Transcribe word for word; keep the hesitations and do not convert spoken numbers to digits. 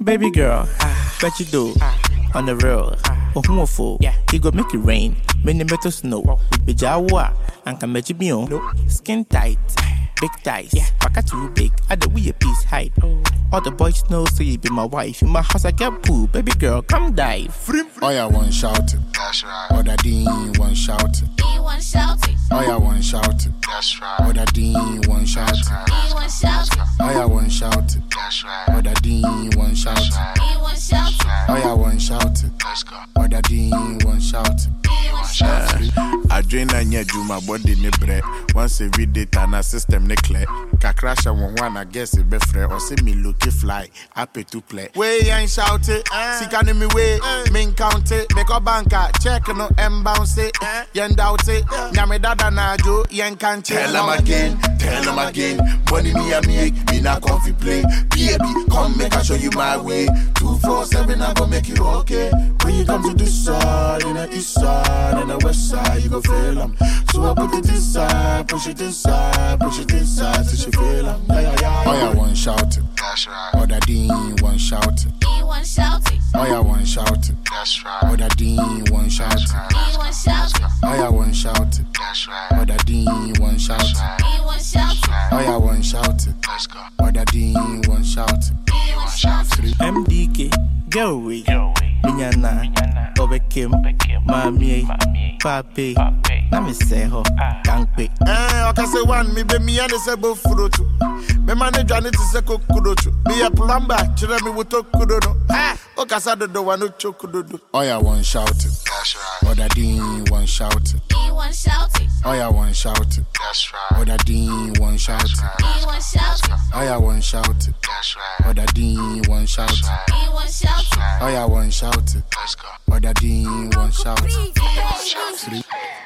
Baby girl, bet you do. On the real, oh, homophobe. He go make it rain, many metal snow. Bijawa, and can make you be on. Skin tight, big thighs. Paka too big, I do we a piece height. All the boys know, so you be my wife. In my house, I get poo. Baby girl, come dive. Oh, yeah, one shout it. That's right. Oh, that Dean, one shout it. D one shout it. Oh, yeah, one shout it. That's right. Oh, that Dean, one shout it. D one shout it. Oh, yeah, one shout it. That's right. Oh, that Dean, one shout it. D one shout it. Oh, yeah, one shout it. Let's go. Oh, that Dean, one shout it. D one shout it. I drain and yet do my body ne bread. Once every day, Tana system ne clear. Kakrasha one one, I guess it be free. Or see me look fly, happy to play. Way ain't shout it, see can me way, main count it, make a banker, check no and bounce it, yen doubt it, nyame dada na jo, yen can't tell them again, tell them again, money me a make, me not comfy play, baby, come make I show you my way, two four seven I go make it okay, when you come to this side, in the east side, and the west side, you go feel them, so I put it this side, push it this side, push it this side, till you feel them, yeah, yeah, yeah, oh yeah, one shout it. That's right. Oh, that Dean, one shout it. D one shout it. Oh, yeah, one shout it. That's right. Oh, that Dean, one shout it. D one shout it. Oh, yeah, one shout it. That's right. Oh, that Dean, one shout it. D one shout it. Oh, yeah, one shout it. Let's go. Oh, that Dean, one shout it. D one shout it. M D K, girl we. Minyana, Obekim, Mami, Papi. Let me say ho, can't pay. Eh, I can say one, me be me and say both fruit. Me manager need to say kudochu. Be a plumber, children me with kudono. Ah, okasa do do one chokudodo. Oh, yeah, one shout it. That's right. Oh, that Dean, one shout it. D one shout it. Oh, yeah, one shout it. That's right. Oh, that Dean, one shout it. D one shout it. Oh, yeah, one shout it. That's right. Oh, that Dean, one shout it. D one shout it. Oh, yeah, one shout it. Let's go. Oh, that Dean, one shout it. D one shout it.